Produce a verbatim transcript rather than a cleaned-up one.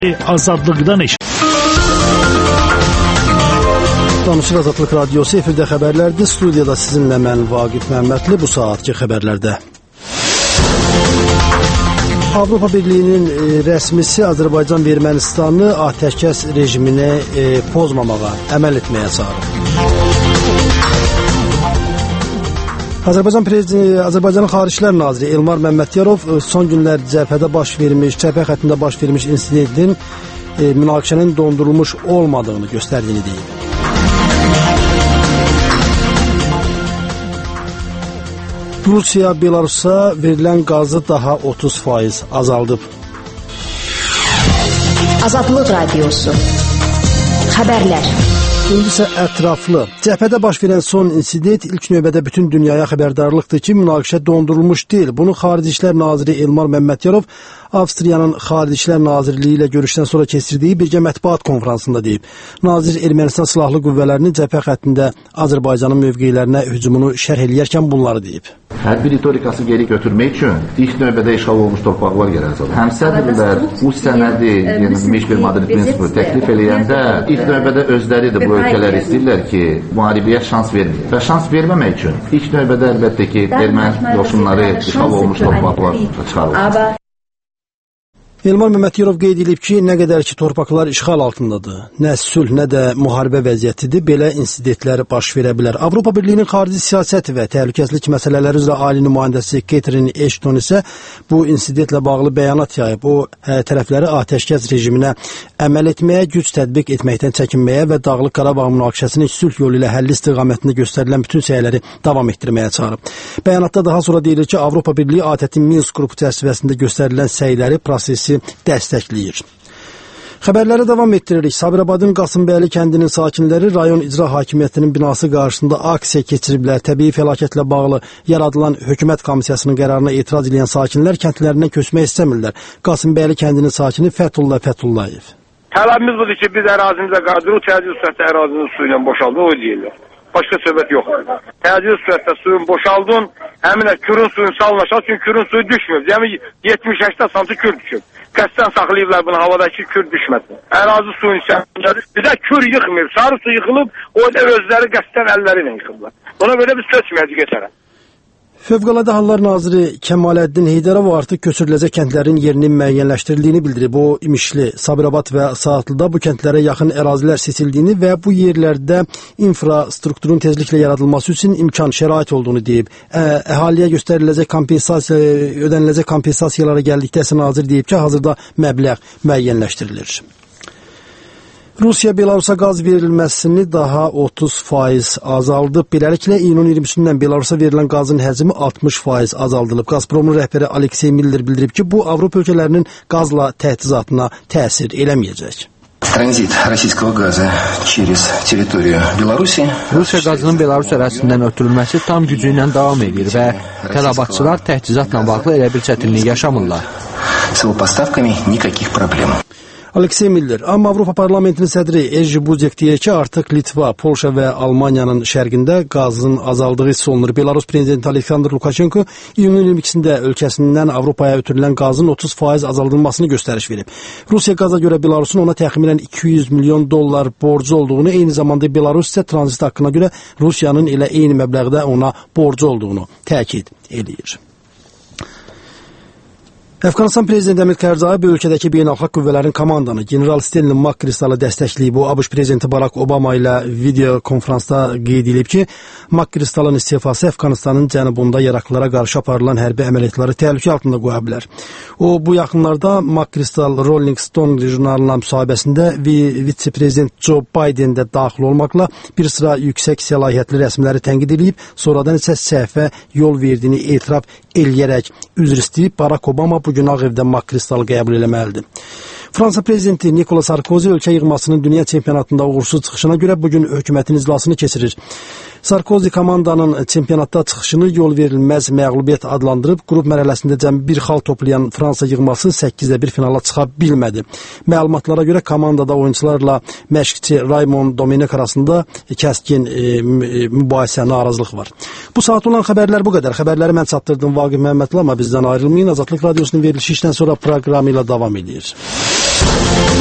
Azadlıqdan eş. Danışır Azadlıq Radiosu efirdə xəbərlərdir. Studiyada sizinlə mən Vaqif Məmmədli bu saatki xəbərlərdə. Avropa Birliyinin e, rəsmisi Azərbaycan və Ermənistanı atəşkəs rejiminə e, pozmamağa, əməl etməyə çağırır. Azərbaycan prezidenti, Azərbaycanın Xaricilər Naziri Elmar Məmmədiyarov son günlər cəbhədə baş vermiş, cəbhə xəttində baş vermiş insidentin e, münaqişənin dondurulmuş olmadığını göstərdiyini deyib. Rusiya Belarusa verilən qazı daha otuz faiz azaldıb. Azadlıq Radiosu Xəbərlər. İndi isə ətraflı. Cəbhədə baş verən son insident ilk növbədə bütün dünyaya xəbərdarlıqdır ki, münaqişə dondurulmuş deyil. Bunu Xarici İşlər Naziri Elmar Məmmədiyarov Avstriyanın Xarici İşlər Nazirliyi ilə görüşdən sonra keçirdiyi birgə mətbuat konfransında deyib. Nazir Ermənistan silahlı qüvvələrinin cəbhə xəttində Azərbaycanın mövqelərinə hücumunu şərh eləyərkən bunları deyib. Hərbi ritorikası geri götürmək üçün ilk növbədə işğal olmuş torpaqlar gələcək. Həmsədrlər bu sənədi, yenilmiş bir Madrid prinsipi təklif eləyəndə ilk növbədə özləri də bu ölkələr istəyirlər ki, müharibəyə şans vermir. Və şans verməmək üçün ilk növbədə əlbəttə ki, erməni qoşunları işğal olmuş torpaqlar çıxarılır. Elmar Məmmədiyarov qeyd edib ki, nə qədər ki torpaqlar işğal altındadır, nə sülh, nə də müharibə vəziyyətidir, belə insidentlər baş verə bilər. Avropa Birliyinin xarici siyasət və təhlükəsizlik məsələləri üzrə ali nümayəndəsi Catherine Ashton isə bu insidentlə bağlı bəyanat yayıb. O, hə, tərəfləri atəşkəs rejiminə əməl etməyə, güc tətbiq etməkdən çəkinməyə və Dağlıq Qarabağ münaqişəsinin sülh yolu ilə həlli istiqamətində göstərilən bütün səyləri davam etdirməyə çağırıb. Bəyanatda daha sonra deyilir ki, Avropa Birliyi ATƏT-in Minsk qrupu çərçivəsində göstərilən səyləri, prosesi dəstəkləyir. Xəbərlərə davam etdiririk. Sabirabadın Qasımbəyli kəndinin sakinləri rayon icra hakimiyyətinin binası qarşısında aksiya keçiriblər. Təbii fəlakətlə bağlı yaradılan hökumət komissiyasının qərarına etiraz edən sakinlər kəndlərindən köçmək istəmirlər. Qasımbəyli kəndinin sakini Fəthullah Fəthullayev. Tələbimiz budur ki, biz ərazimizə qadir, o təcil sürətdə ərazinin suyu ilə boşaldı, o deyirlər. Başqa söhbət yoxdur. Təcil sürətdə suyun boşaldın, həminə kürün suyun salınacaq, çünki kürün suyu düşmür. Yəni yetmiş səksən santi kür düşür. Qəsdən saxlayıblar bunu havadakı kür düşməsin. Ərazi suyun içərisindədir. Bir də kür yıxmır, sarı su yıxılıb, o da özləri qəsdən əlləri ilə yıxıblar. Buna belə biz köçməyəcək geçərək. Fövqəladə Hallar Naziri Kəmaləddin Heydərov artıq köçürüləcək kəndlərin yerinin müəyyənləşdirildiyini bildirib. O, İmişli, Sabirabad və Saatlıda bu kəndlərə yaxın ərazilər seçildiyini və bu yerlərdə infrastrukturun tezliklə yaradılması üçün imkan, şərait olduğunu deyib. Ə, əhaliyə göstəriləcək kompensasiya, ödəniləcək kompensasiyalara gəldikdə isə nazir deyib ki, hazırda məbləğ müəyyənləşdirilir. Rusiya Belarusa qaz verilməsini daha otuz faiz azaldıb. Beləliklə, iyunun iyirmisindən Belarusa verilən qazın həcmi altmış faiz azaldılıb. Gazpromun rəhbəri Aleksey Miller bildirib ki, bu Avropa ölkələrinin qazla təchizatına təsir eləməyəcək. Tranzit Rusiya qazı через territoriya Belarusi. Rusiya qazının Belarus ərazisindən ötürülməsi tam gücü ilə davam edir və tələbatçılar təchizatla bağlı elə bir çətinlik yaşamırlar. С его поставками никаких проблем. Aleksey Miller, amma Avropa Parlamentinin sədri Erji Buzek deyir ki, artıq Litva, Polşa və Almaniyanın şərqində qazın azaldığı hiss olunur. Belarus prezidenti Aleksandr Lukashenko iyunun iyirmi ikisində ölkəsindən Avropaya ötürülən qazın otuz faiz azaldılmasını göstəriş verib. Rusiya qaza görə Belarusun ona təxminən iki yüz milyon dollar borcu olduğunu, eyni zamanda Belarus isə tranzit haqqına görə Rusiyanın elə eyni məbləğdə ona borcu olduğunu təkid edir. Əfqanistan prezidenti Əmir Kərzayev ölkədəki beynəlxalq qüvvələrin komandanı general Stanley McChrystal'ı dəstəkləyib. O, ABŞ prezidenti Barack Obama ilə video konferansda qeyd edib ki, McChrystal'ın istifası Əfqanistanın cənubunda yaraqlılara qarşı aparılan hərbi əməliyyatları təhlükə altında qoya bilər. O, bu yaxınlarda McChrystal Rolling Stone jurnalına müsahibəsində vitse-prezident Joe Biden də daxil olmaqla bir sıra yüksək səlahiyyətli rəsmiləri tənqid edib, sonradan isə səhvə yol verdiyini etiraf eləyərək üzr istəyib. Barack Obama bu gün Ağ Evdə McChrystal'ı qəbul eləməlidir. Fransa prezidenti Nicolas Sarkozy ölkə yığmasının dünya çempionatında uğursuz çıxışına görə bugün hökumətin iclasını keçirir. Sarkozy komandanın çempionatda çıxışını yol verilməz məğlubiyyət adlandırıb, qrup mərhələsində cəmi bir xal toplayan Fransa yığması səkkizdə bir finala çıxa bilmədi. Məlumatlara görə komandada oyuncularla məşqçi Raymond Domenech arasında kəskin e, mübahisə, narazılıq var. Bu saat olan xəbərlər bu qədər. Xəbərləri mən çatdırdım Vaqif Məmmədli, amma bizdən ayrılmayın. Azadlıq Radiosunun verilişi işdən sonra proqramı ilə davam edir. Belarus.